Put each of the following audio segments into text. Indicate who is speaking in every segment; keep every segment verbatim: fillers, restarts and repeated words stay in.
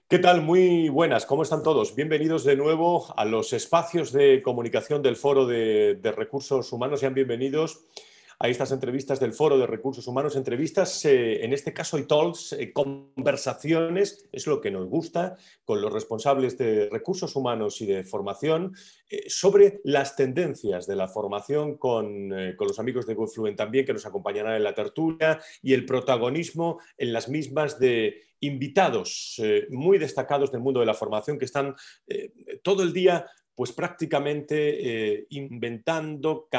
Speaker 1: ¿Qué tal? Muy buenas, ¿cómo están todos? Bienvenidos de nuevo a los espacios de comunicación del Foro de, de Recursos Humanos. Sean bienvenidos a estas entrevistas del Foro de Recursos Humanos. Entrevistas, eh, en este caso, y talks, eh, conversaciones, es lo que nos gusta, con los responsables de recursos humanos y de formación, eh, sobre las tendencias de la formación con, eh, con los amigos de GoFluent también, que nos acompañarán en la tertulia, y el protagonismo en las mismas de invitados eh, muy destacados del mundo de la formación que están eh, todo el día pues prácticamente eh, inventando,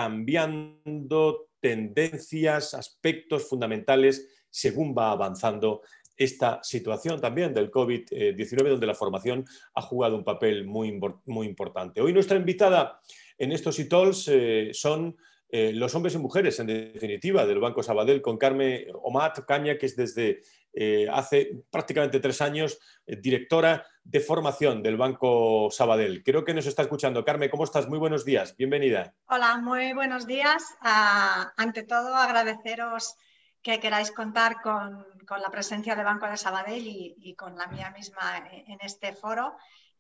Speaker 1: cambiando tendencias, aspectos fundamentales según va avanzando esta situación también del COVID diecinueve, donde la formación ha jugado un papel muy, muy importante. Hoy nuestra invitada en estos I T A L S eh, son eh, los hombres y mujeres, en definitiva, del Banco Sabadell, con Carme Omat Caña, que es desde eh, hace prácticamente tres años eh, directora de formación del Banco Sabadell. Creo que nos está escuchando. Carme, ¿cómo estás? Muy buenos días. Bienvenida.
Speaker 2: Hola, muy buenos días. Uh, ante todo, agradeceros que queráis contar con, con la presencia del Banco de Sabadell y, y con la mía misma en este foro.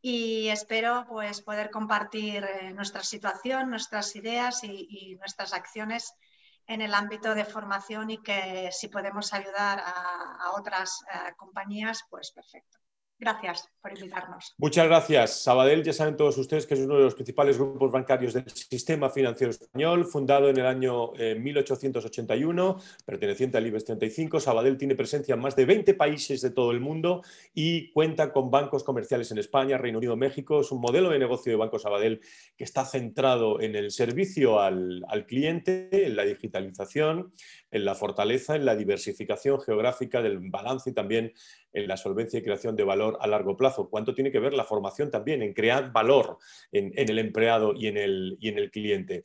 Speaker 2: Y espero pues, poder compartir nuestra situación, nuestras ideas y, y nuestras acciones en el ámbito de formación, y que si podemos ayudar a, a otras uh, compañías, pues perfecto. Gracias por invitarnos.
Speaker 1: Muchas gracias. Sabadell, ya saben todos ustedes que es uno de los principales grupos bancarios del sistema financiero español, fundado en el año eh, mil ochocientos ochenta y uno, perteneciente al IBEX treinta y cinco. Sabadell tiene presencia en más de veinte países de todo el mundo y cuenta con bancos comerciales en España, Reino Unido, México. Es un modelo de negocio de Banco Sabadell que está centrado en el servicio al, al cliente, en la digitalización, en la fortaleza, en la diversificación geográfica del balance y también en la solvencia y creación de valor a largo plazo. ¿Cuánto tiene que ver la formación también en crear valor en, en el empleado y en el, y en el cliente?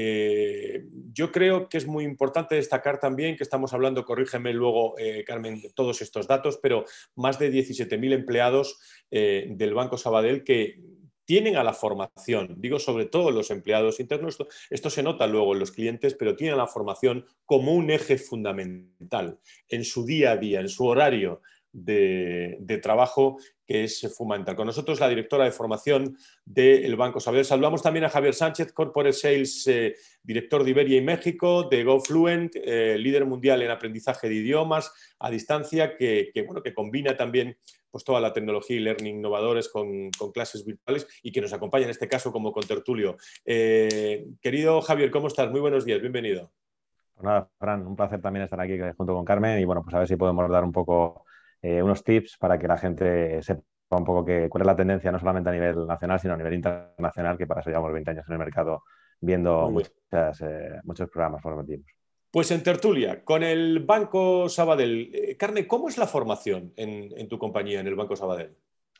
Speaker 1: Eh, yo creo que es muy importante destacar también que estamos hablando, corrígeme luego, eh, Carmen, de todos estos datos, pero más de diecisiete mil empleados eh, del Banco Sabadell que tienen a la formación, digo sobre todo los empleados internos, esto, esto se nota luego en los clientes, pero tienen a la formación como un eje fundamental en su día a día, en su horario De, de trabajo, que es fundamental. Con nosotros la directora de formación del Banco Sabadell. Saludamos también a Javier Sánchez, Corporate Sales, eh, director de Iberia y México, de GoFluent, eh, líder mundial en aprendizaje de idiomas a distancia, que, que, bueno, que combina también pues, toda la tecnología y learning innovadores con, con clases virtuales y que nos acompaña en este caso como contertulio. Eh, querido Javier, ¿cómo estás? Muy buenos días, bienvenido.
Speaker 3: Pues nada, Fran, un placer también estar aquí junto con Carmen y bueno, pues a ver si podemos dar un poco eh, unos tips para que la gente sepa un poco que, cuál es la tendencia, no solamente a nivel nacional, sino a nivel internacional, que para eso llevamos veinte años en el mercado viendo muchas, eh, muchos programas formativos.
Speaker 1: Pues en tertulia, con el Banco Sabadell. Eh, Carmen, ¿cómo es la formación en, en tu compañía, en el Banco Sabadell?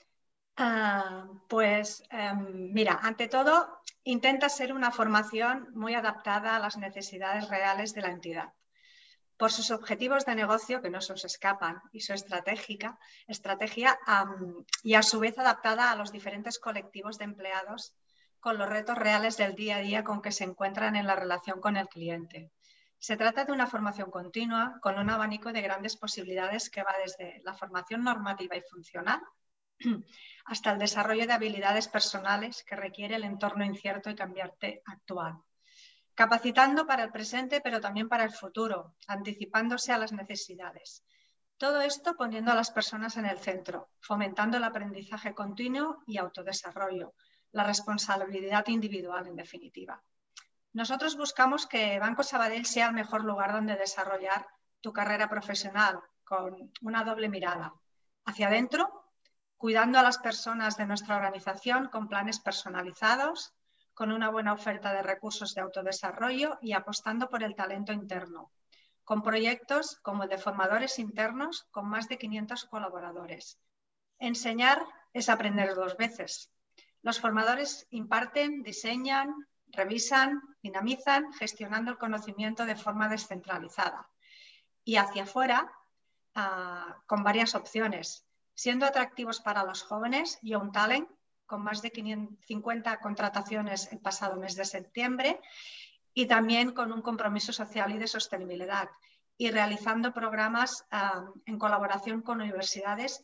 Speaker 2: Uh, pues um, mira, ante todo, intenta ser una formación muy adaptada a las necesidades reales de la entidad. Por sus objetivos de negocio, que no se os escapan, y su estratégica, estrategia, um, y a su vez adaptada a los diferentes colectivos de empleados con los retos reales del día a día con que se encuentran en la relación con el cliente. Se trata de una formación continua con un abanico de grandes posibilidades que va desde la formación normativa y funcional hasta el desarrollo de habilidades personales que requiere el entorno incierto y cambiante actual. Capacitando para el presente, pero también para el futuro, anticipándose a las necesidades. Todo esto poniendo a las personas en el centro, fomentando el aprendizaje continuo y autodesarrollo, la responsabilidad individual, en definitiva. Nosotros buscamos que Banco Sabadell sea el mejor lugar donde desarrollar tu carrera profesional, con una doble mirada. Hacia adentro, cuidando a las personas de nuestra organización con planes personalizados, con una buena oferta de recursos de autodesarrollo y apostando por el talento interno, con proyectos como el de formadores internos con más de quinientos colaboradores. Enseñar es aprender dos veces. Los formadores imparten, diseñan, revisan, dinamizan, gestionando el conocimiento de forma descentralizada. Y hacia afuera, uh, con varias opciones, siendo atractivos para los jóvenes, Young Talent, con más de cincuenta contrataciones el pasado mes de septiembre, y también con un compromiso social y de sostenibilidad, y realizando programas uh, en colaboración con universidades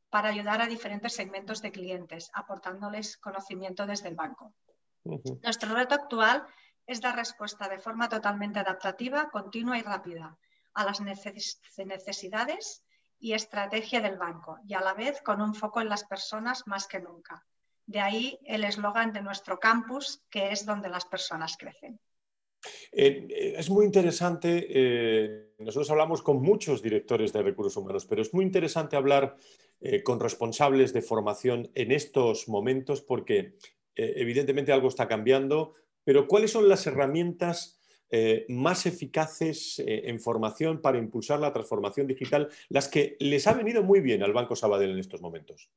Speaker 2: para ayudar a diferentes segmentos de clientes, aportándoles conocimiento desde el banco. Uh-huh. Nuestro reto actual es dar respuesta de forma totalmente adaptativa, continua y rápida a las neces- necesidades y estrategia del banco, y a la vez con un foco en las personas más que nunca. De ahí el eslogan de nuestro campus, que es donde las personas crecen.
Speaker 1: Eh, es muy interesante, eh, nosotros hablamos con muchos directores de recursos humanos, pero es muy interesante hablar eh, con responsables de formación en estos momentos porque eh, evidentemente algo está cambiando, pero ¿cuáles son las herramientas eh, más eficaces eh, en formación para impulsar la transformación digital, las que les ha venido muy bien al Banco Sabadell en estos momentos?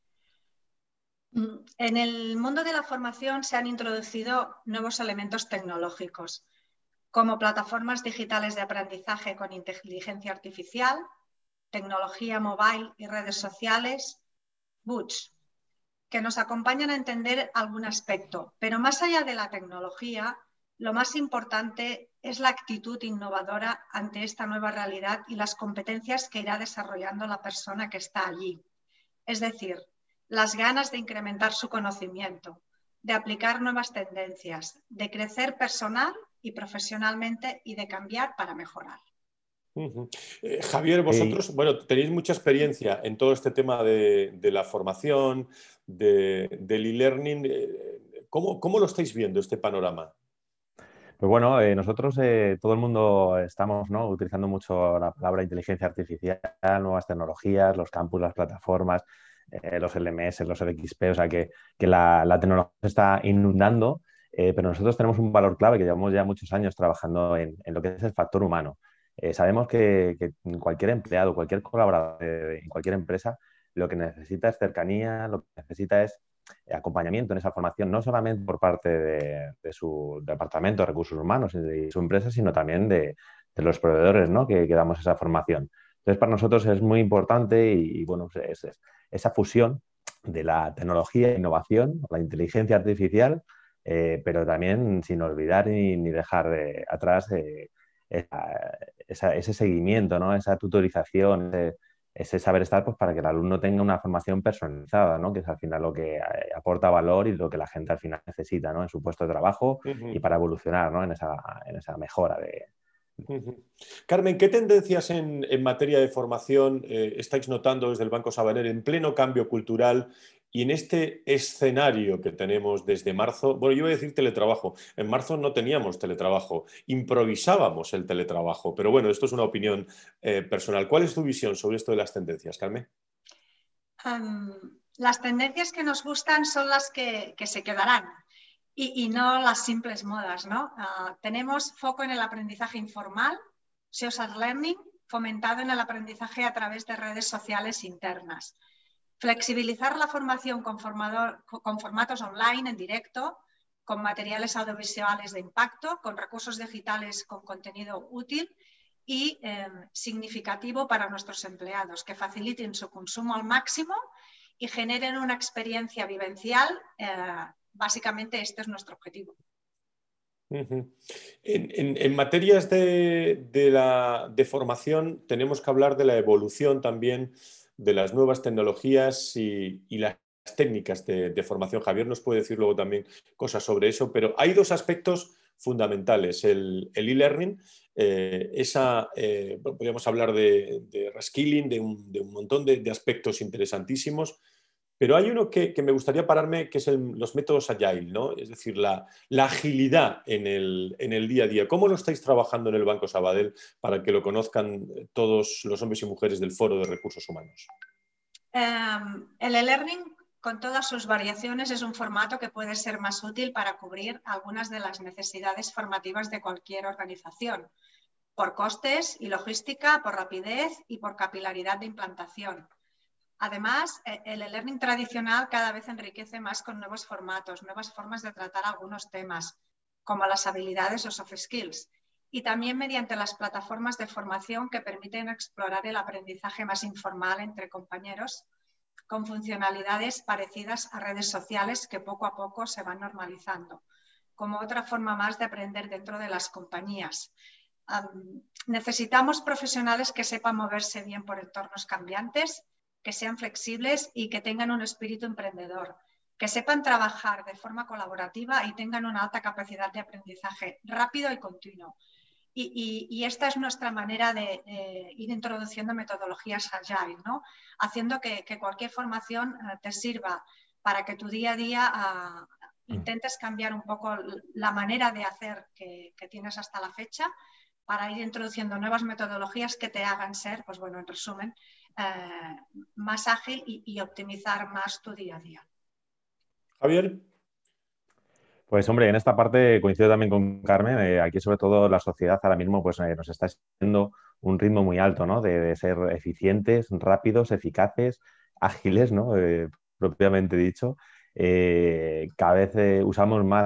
Speaker 2: En el mundo de la formación se han introducido nuevos elementos tecnológicos, como plataformas digitales de aprendizaje con inteligencia artificial, tecnología mobile y redes sociales, B U Ts, que nos acompañan a entender algún aspecto. Pero más allá de la tecnología, lo más importante es la actitud innovadora ante esta nueva realidad y las competencias que irá desarrollando la persona que está allí. Es decir, las ganas de incrementar su conocimiento, de aplicar nuevas tendencias, de crecer personal y profesionalmente y de cambiar para mejorar.
Speaker 1: Uh-huh. eh, Javier, vosotros, sí. bueno, tenéis mucha experiencia en todo este tema de, de la formación, de, del e-learning. ¿Cómo, ¿Cómo lo estáis viendo este panorama?
Speaker 3: Pues bueno, eh, nosotros, eh, todo el mundo estamos, ¿no?, utilizando mucho la palabra inteligencia artificial, nuevas tecnologías, los campus, las plataformas, eh, los L M S, los L X P, o sea que, que la, la tecnología se está inundando, eh, pero nosotros tenemos un valor clave que llevamos ya muchos años trabajando en, en lo que es el factor humano. Eh, sabemos que, que cualquier empleado, cualquier colaborador en cualquier empresa, lo que necesita es cercanía, lo que necesita es acompañamiento en esa formación, no solamente por parte de, de su departamento de recursos humanos y de su empresa, sino también de, de los proveedores, ¿no?, que, que damos esa formación. Entonces, para nosotros es muy importante y, y bueno, es, es esa fusión de la tecnología e innovación, la inteligencia artificial, eh, pero también sin olvidar ni, ni dejar de, atrás eh, esa, esa, ese seguimiento, ¿no?, esa tutorización, ese, ese saber estar, pues, para que el alumno tenga una formación personalizada, ¿no?, que es al final lo que aporta valor y lo que la gente al final necesita, ¿no?, en su puesto de trabajo uh-huh. y para evolucionar, ¿no?, en esa, en esa mejora de...
Speaker 1: Uh-huh. Carmen, ¿qué tendencias en, en materia de formación eh, estáis notando desde el Banco Sabadell en pleno cambio cultural y en este escenario que tenemos desde marzo? Bueno, yo voy a decir teletrabajo. En marzo no teníamos teletrabajo, improvisábamos el teletrabajo, pero bueno, esto es una opinión eh, personal. ¿Cuál es tu visión sobre esto de las tendencias, Carmen?
Speaker 2: Um, las tendencias que nos gustan son las que, que se quedarán. Y, y no las simples modas, ¿no? Uh, tenemos foco en el aprendizaje informal, social learning, fomentado en el aprendizaje a través de redes sociales internas. Flexibilizar la formación con, formador, con formatos online, en directo, con materiales audiovisuales de impacto, con recursos digitales con contenido útil y eh, significativo para nuestros empleados, que faciliten su consumo al máximo y generen una experiencia vivencial. Eh, Básicamente este es nuestro objetivo.
Speaker 1: Uh-huh. En, en, en materias de, de, la, de formación tenemos que hablar de la evolución también de las nuevas tecnologías y, y las técnicas de, de formación. Javier nos puede decir luego también cosas sobre eso, pero hay dos aspectos fundamentales. El, el e-learning, eh, esa, eh, podríamos hablar de, de reskilling, de un, de un montón de, de aspectos interesantísimos. Pero hay uno que, que me gustaría pararme, que es el, los métodos Agile, ¿no? Es decir, la, la agilidad en el, en el día a día. ¿Cómo lo estáis trabajando en el Banco Sabadell para que lo conozcan todos los hombres y mujeres del Foro de Recursos Humanos?
Speaker 2: Um, el e-learning, con todas sus variaciones, es un formato que puede ser más útil para cubrir algunas de las necesidades formativas de cualquier organización, por costes y logística, por rapidez y por capilaridad de implantación. Además, el e-learning tradicional cada vez enriquece más con nuevos formatos, nuevas formas de tratar algunos temas, como las habilidades o soft skills, y también mediante las plataformas de formación que permiten explorar el aprendizaje más informal entre compañeros, con funcionalidades parecidas a redes sociales que poco a poco se van normalizando, como otra forma más de aprender dentro de las compañías. Um, necesitamos profesionales que sepan moverse bien por entornos cambiantes que sean flexibles y que tengan un espíritu emprendedor, que sepan trabajar de forma colaborativa y tengan una alta capacidad de aprendizaje rápido y continuo. Y, y, y esta es nuestra manera de, de ir introduciendo metodologías agile, ¿no? Haciendo que, que cualquier formación uh, te sirva para que tu día a día uh, intentes cambiar un poco la manera de hacer que, que tienes hasta la fecha, para ir introduciendo nuevas metodologías que te hagan ser, pues bueno, en resumen, eh, más ágil y, y optimizar más tu día a día.
Speaker 1: Javier.
Speaker 3: Pues hombre, en esta parte coincido también con Carmen. Eh, aquí sobre todo la sociedad ahora mismo pues, eh, nos está exigiendo un ritmo muy alto, ¿no? De, de ser eficientes, rápidos, eficaces, ágiles, ¿no? Eh, propiamente dicho. Eh, cada vez eh, usamos más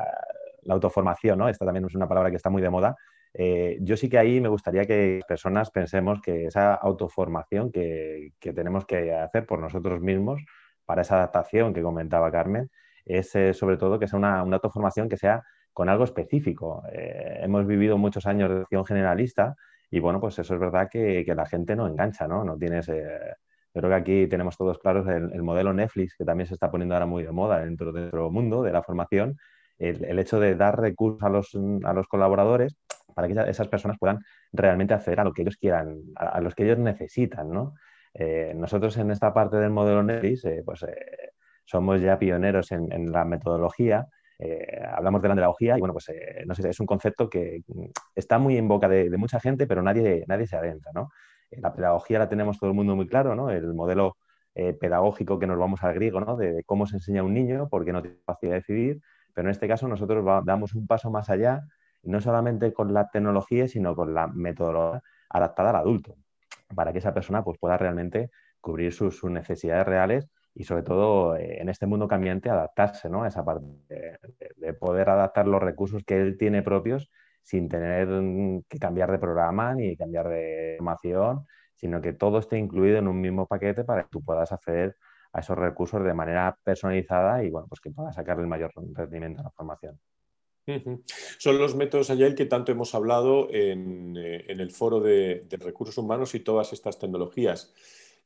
Speaker 3: la autoformación, ¿no? Esta también es una palabra que está muy de moda. Eh, yo sí que ahí me gustaría que las personas pensemos que esa autoformación que, que tenemos que hacer por nosotros mismos para esa adaptación que comentaba Carmen, es eh, sobre todo que sea una, una autoformación que sea con algo específico. Eh, hemos vivido muchos años de acción generalista y bueno, pues eso es verdad que, que la gente no engancha, ¿no? No tienes... Eh, yo creo que aquí tenemos todos claros el, el modelo Netflix, que también se está poniendo ahora muy de moda dentro de nuestro mundo de la formación, el, el hecho de dar recursos a los, a los colaboradores para que esas personas puedan realmente acceder a lo que ellos quieran, a, a los que ellos necesitan, ¿no? Eh, nosotros en esta parte del modelo Netflix, eh, pues eh, somos ya pioneros en, en la metodología. Eh, hablamos de la pedagogía y bueno, pues eh, no sé, es un concepto que está muy en boca de, de mucha gente, pero nadie, nadie se adentra, ¿no? Eh, la pedagogía la tenemos todo el mundo muy claro, ¿no? El modelo eh, pedagógico que nos vamos al griego, ¿no? De, de cómo se enseña a un niño porque no tiene capacidad de decidir, pero en este caso nosotros va, damos un paso más allá, no solamente con la tecnología, sino con la metodología adaptada al adulto, para que esa persona pues, pueda realmente cubrir sus, sus necesidades reales y sobre todo eh, en este mundo cambiante adaptarse, ¿no? A esa parte de, de poder adaptar los recursos que él tiene propios sin tener que cambiar de programa ni cambiar de formación, sino que todo esté incluido en un mismo paquete para que tú puedas acceder a esos recursos de manera personalizada y bueno, pues que puedas sacar el mayor rendimiento a la formación.
Speaker 1: Uh-huh. Son los métodos Agile que tanto hemos hablado en, eh, en el foro de, de recursos humanos y todas estas tecnologías.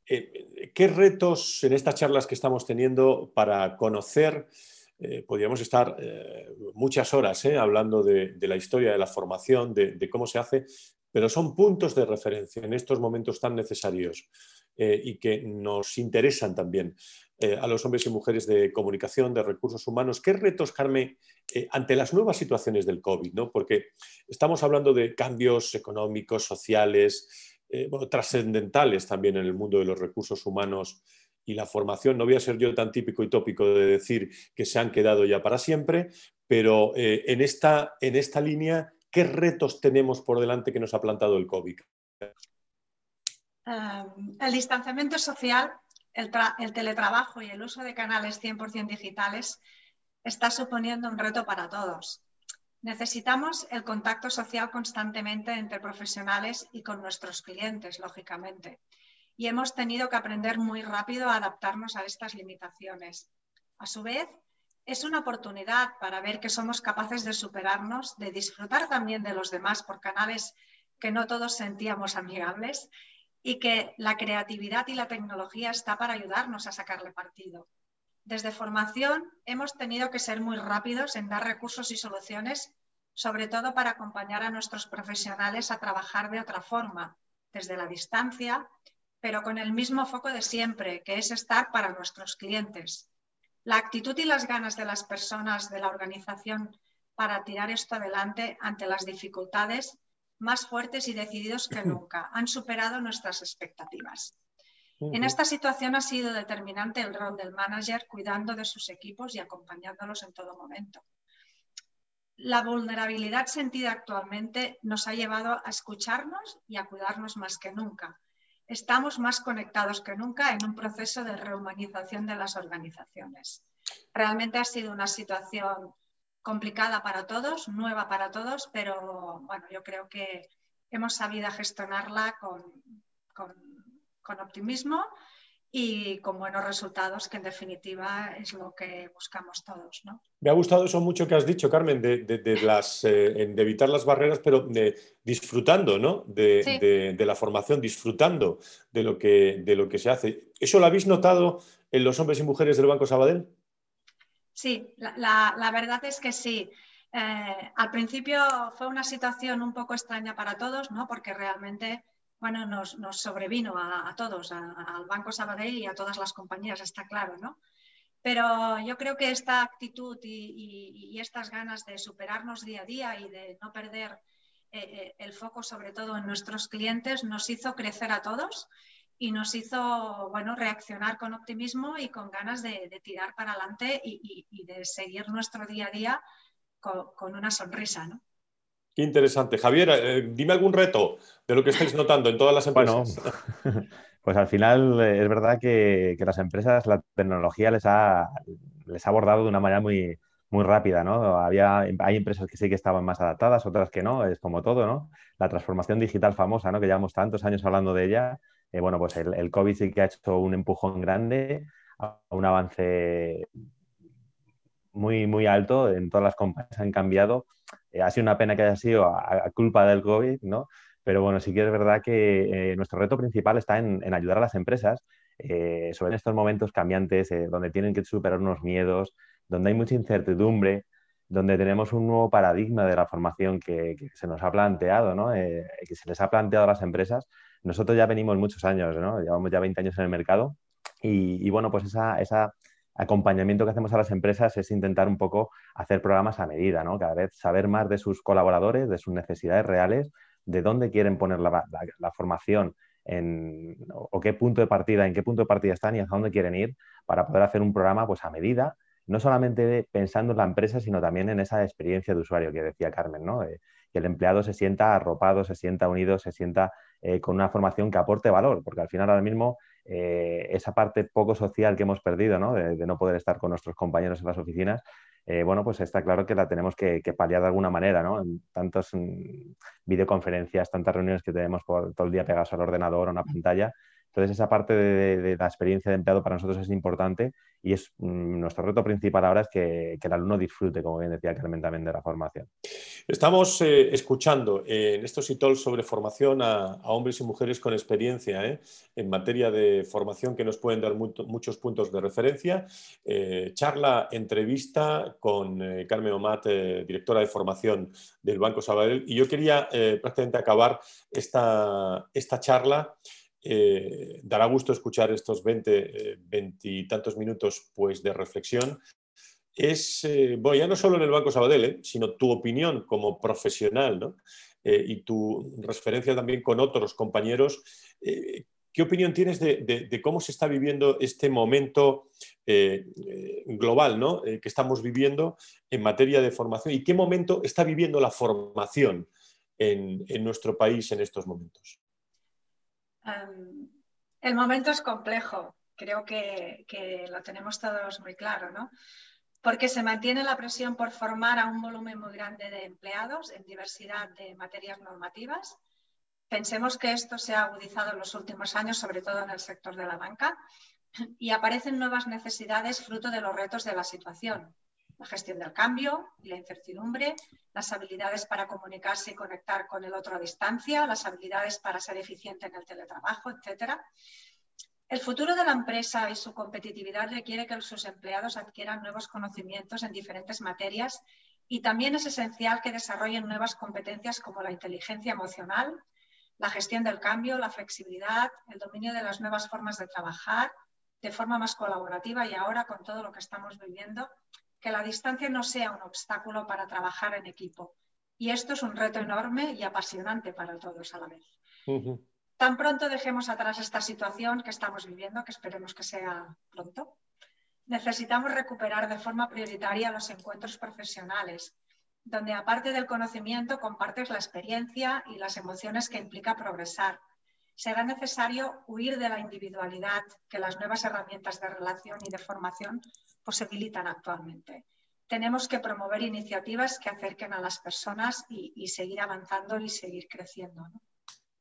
Speaker 1: Eh, ¿Qué retos en estas charlas que estamos teniendo para conocer? Eh, podríamos estar eh, muchas horas eh, hablando de, de la historia de la formación, de, de cómo se hace, pero son puntos de referencia en estos momentos tan necesarios eh, y que nos interesan también eh, a los hombres y mujeres de comunicación, de recursos humanos. ¿Qué retos, Carmen, eh, ante las nuevas situaciones del COVID, ¿no? Porque estamos hablando de cambios económicos, sociales, eh, bueno, trascendentales también en el mundo de los recursos humanos y la formación? No voy a ser yo tan típico y tópico de decir que se han quedado ya para siempre, pero eh, en, esta, en esta línea, ¿qué retos tenemos por delante que nos ha plantado el COVID?
Speaker 2: Um, el distanciamiento social, el, el teletrabajo y el uso de canales cien por ciento digitales está suponiendo un reto para todos. Necesitamos el contacto social constantemente entre profesionales y con nuestros clientes, lógicamente. Y hemos tenido que aprender muy rápido a adaptarnos a estas limitaciones. A su vez, es una oportunidad para ver que somos capaces de superarnos, de disfrutar también de los demás por canales que no todos sentíamos amigables y que la creatividad y la tecnología está para ayudarnos a sacarle partido. Desde formación hemos tenido que ser muy rápidos en dar recursos y soluciones, sobre todo para acompañar a nuestros profesionales a trabajar de otra forma, desde la distancia, pero con el mismo foco de siempre, que es estar para nuestros clientes. La actitud y las ganas de las personas de la organización para tirar esto adelante ante las dificultades, más fuertes y decididos que nunca, han superado nuestras expectativas. En esta situación ha sido determinante el rol del manager cuidando de sus equipos y acompañándolos en todo momento. La vulnerabilidad sentida actualmente nos ha llevado a escucharnos y a cuidarnos más que nunca. Estamos más conectados que nunca en un proceso de rehumanización de las organizaciones. Realmente ha sido una situación complicada para todos, nueva para todos, pero bueno, yo creo que hemos sabido gestionarla con, con, con optimismo y con buenos resultados, que en definitiva es lo que buscamos todos, ¿no?
Speaker 1: Me ha gustado eso mucho que has dicho, Carmen, de, de, de las, eh, de evitar las barreras, pero de, disfrutando, ¿no? de,
Speaker 2: Sí.
Speaker 1: de, de la formación, disfrutando de lo, que, de lo que se hace. ¿Eso lo habéis notado en los hombres y mujeres del Banco Sabadell?
Speaker 2: Sí, la, la, la verdad es que sí. Eh, al principio fue una situación un poco extraña para todos, ¿no? Porque realmente, bueno, nos, nos sobrevino a, a todos, a, al Banco Sabadell y a todas las compañías, está claro, ¿no? Pero yo creo que esta actitud y, y, y estas ganas de superarnos día a día y de no perder eh, el foco, sobre todo en nuestros clientes, nos hizo crecer a todos y nos hizo, bueno, reaccionar con optimismo y con ganas de, de tirar para adelante y, y, y de seguir nuestro día a día con, con una sonrisa, ¿no?
Speaker 1: Qué interesante. Javier, eh, dime algún reto de lo que estáis notando en todas las
Speaker 3: Bueno,
Speaker 1: empresas.
Speaker 3: pues al final eh, es verdad que, que las empresas, la tecnología les ha, les ha abordado de una manera muy, muy rápida, ¿no? Había, hay empresas que sí que estaban más adaptadas, otras que no, es como todo, ¿no? La transformación digital famosa, ¿no? Que llevamos tantos años hablando de ella, eh, bueno, pues el, el COVID sí que ha hecho un empujón grande, a un avance muy, muy alto, en todas las compañías han cambiado. Eh, ha sido una pena que haya sido a, a culpa del COVID, ¿no? Pero bueno, sí que es verdad que eh, nuestro reto principal está en, en ayudar a las empresas, eh, sobre estos momentos cambiantes, eh, donde tienen que superar unos miedos, donde hay mucha incertidumbre, donde tenemos un nuevo paradigma de la formación que, que se nos ha planteado, ¿no? Eh, que se les ha planteado a las empresas. Nosotros ya venimos muchos años, ¿no? Llevamos ya veinte años en el mercado y, y bueno, pues esa, esa acompañamiento que hacemos a las empresas es intentar un poco hacer programas a medida, ¿no? Cada vez saber más de sus colaboradores, de sus necesidades reales, de dónde quieren poner la, la, la formación en, o, o qué punto de partida, en qué punto de partida están y hacia dónde quieren ir para poder hacer un programa pues a medida, no solamente pensando en la empresa, sino también en esa experiencia de usuario que decía Carmen, ¿no? Eh, que el empleado se sienta arropado, se sienta unido, se sienta eh, con una formación que aporte valor, porque al final ahora mismo eh, esa parte poco social que hemos perdido, ¿no? De, de no poder estar con nuestros compañeros en las oficinas, eh, bueno, pues está claro que la tenemos que, que paliar de alguna manera, ¿no? En tantas mm, videoconferencias, tantas reuniones que tenemos por todo el día pegados al ordenador o a una pantalla. Entonces, esa parte de, de la experiencia de empleado para nosotros es importante y es mm, nuestro reto principal ahora es que, que el alumno disfrute, como bien decía Carmen, también de la formación.
Speaker 1: Estamos eh, escuchando eh, en estos I T O L sobre formación a, a hombres y mujeres con experiencia eh, en materia de formación que nos pueden dar mu muchos puntos de referencia. Eh, charla, entrevista con eh, Carmen Omat, eh, directora de formación del Banco Sabadell. Y yo quería eh, prácticamente acabar esta, esta charla. Eh, dará gusto escuchar estos veinte, veintitantos minutos pues, de reflexión. Es, eh, bueno, ya no solo en el Banco Sabadell, eh, sino tu opinión como profesional, ¿no? Eh, y tu referencia también con otros compañeros. Eh, ¿Qué opinión tienes de, de, de, cómo se está viviendo este momento eh, eh, global, ¿no? eh, que estamos viviendo en materia de formación? ¿Y qué momento está viviendo la formación en, en nuestro país en estos momentos?
Speaker 2: Um, el momento es complejo. Creo que, que lo tenemos todos muy claro, ¿no? Porque se mantiene la presión por formar a un volumen muy grande de empleados en diversidad de materias normativas. Pensemos que esto se ha agudizado en los últimos años, sobre todo en el sector de la banca, y aparecen nuevas necesidades fruto de los retos de la situación. La gestión del cambio y la incertidumbre, las habilidades para comunicarse y conectar con el otro a distancia, las habilidades para ser eficiente en el teletrabajo, etcétera. El futuro de la empresa y su competitividad requiere que sus empleados adquieran nuevos conocimientos en diferentes materias y también es esencial que desarrollen nuevas competencias como la inteligencia emocional, la gestión del cambio, la flexibilidad, el dominio de las nuevas formas de trabajar de forma más colaborativa y ahora con todo lo que estamos viviendo, que la distancia no sea un obstáculo para trabajar en equipo. Y esto es un reto enorme y apasionante para todos a la vez. Uh-huh. Tan pronto dejemos atrás esta situación que estamos viviendo, que esperemos que sea pronto, necesitamos recuperar de forma prioritaria los encuentros profesionales, donde aparte del conocimiento compartes la experiencia y las emociones que implica progresar. Será necesario huir de la individualidad que las nuevas herramientas de relación y de formación posibilitan actualmente. Tenemos que promover iniciativas que acerquen a las personas y, y seguir avanzando y seguir creciendo, ¿no?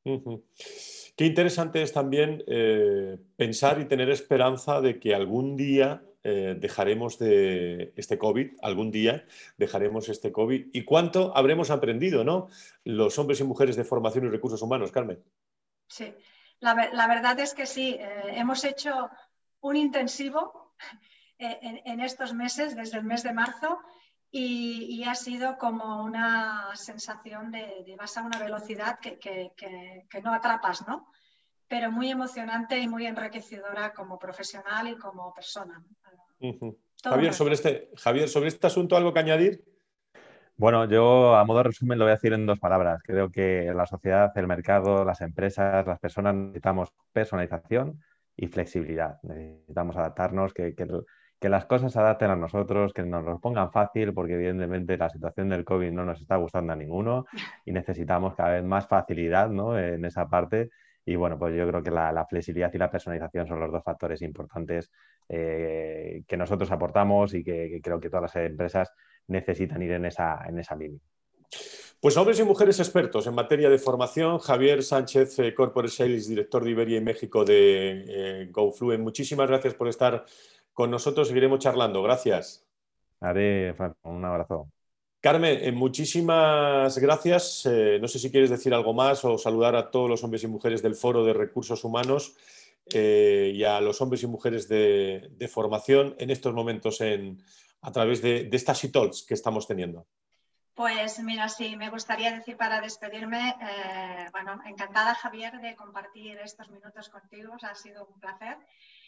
Speaker 1: Uh-huh. Qué interesante es también eh, pensar y tener esperanza de que algún día eh, dejaremos de este COVID, algún día dejaremos este COVID. ¿Y cuánto habremos aprendido, ¿no? Los hombres y mujeres de formación y recursos humanos, Carmen?
Speaker 2: Sí, la, la verdad es que sí. Eh, hemos hecho un intensivo eh, en, en estos meses, desde el mes de marzo, y, y ha sido como una sensación de, de vas a una velocidad que, que, que, que no atrapas, ¿no? Pero muy emocionante y muy enriquecedora como profesional y como persona.
Speaker 1: Uh-huh.
Speaker 2: Todo un
Speaker 1: Javier, sobre
Speaker 2: reto.
Speaker 1: este, Javier, sobre este asunto, ¿algo que añadir?
Speaker 3: Bueno, yo a modo de resumen lo voy a decir en dos palabras. Creo que la sociedad, el mercado, las empresas, las personas necesitamos personalización y flexibilidad. Necesitamos adaptarnos, que, que, que las cosas se adapten a nosotros, que nos lo pongan fácil, porque evidentemente la situación del COVID no nos está gustando a ninguno y necesitamos cada vez más facilidad, ¿no?, en esa parte. Y bueno, pues yo creo que la, la flexibilidad y la personalización son los dos factores importantes eh, que nosotros aportamos y que, que creo que todas las empresas necesitan ir en esa, en esa línea.
Speaker 1: Pues hombres y mujeres expertos en materia de formación. Javier Sánchez, eh, Corporate Sales, director de Iberia y México de eh, GoFluent. Muchísimas gracias por estar con nosotros. Seguiremos charlando. Gracias.
Speaker 3: Haré, Franco, un abrazo.
Speaker 1: Carmen, eh, muchísimas gracias. Eh, no sé si quieres decir algo más o saludar a todos los hombres y mujeres del Foro de Recursos Humanos eh, y a los hombres y mujeres de, de formación en estos momentos en, a través de, de estas C I T O L S que estamos teniendo.
Speaker 2: Pues mira, sí, me gustaría decir para despedirme, eh, bueno, encantada, Javier, de compartir estos minutos contigo, ha sido un placer.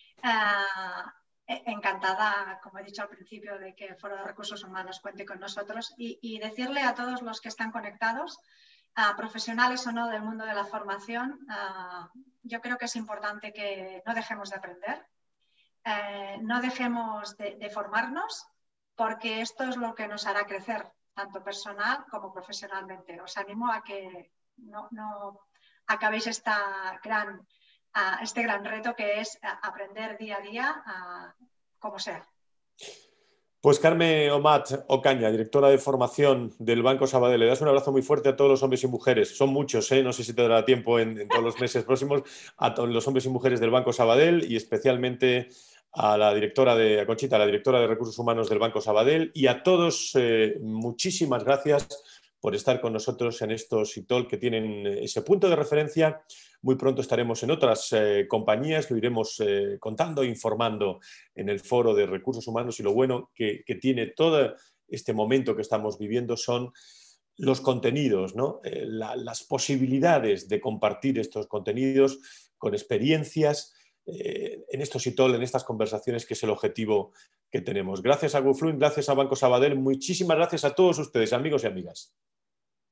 Speaker 2: Eh, encantada, como he dicho al principio, de que el Foro de Recursos Humanos cuente con nosotros y, y decirle a todos los que están conectados, a profesionales o no del mundo de la formación, uh, yo creo que es importante que no dejemos de aprender, eh, no dejemos de, de formarnos, porque esto es lo que nos hará crecer, tanto personal como profesionalmente. Os animo a que no, no acabéis esta gran, uh, este gran reto que es aprender día a día, uh, como sea.
Speaker 1: Pues Carmen Omat Ocaña, directora de formación del Banco Sabadell, le das un abrazo muy fuerte a todos los hombres y mujeres, son muchos, ¿eh? No sé si te dará tiempo en, en todos los meses próximos, a todos los hombres y mujeres del Banco Sabadell y especialmente a la directora de a Conchita, la directora de Recursos Humanos del Banco Sabadell, y a todos eh, muchísimas gracias por estar con nosotros en estos C I T O L que tienen ese punto de referencia. Muy pronto estaremos en otras eh, compañías, lo iremos eh, contando, informando en el Foro de Recursos Humanos, y lo bueno que, que tiene todo este momento que estamos viviendo son los contenidos, ¿no? Eh, la, las posibilidades de compartir estos contenidos con experiencias eh, en estos C I T O L, en estas conversaciones, que es el objetivo que tenemos. Gracias a GoFluent, gracias a Banco Sabadell, muchísimas gracias a todos ustedes, amigos y amigas.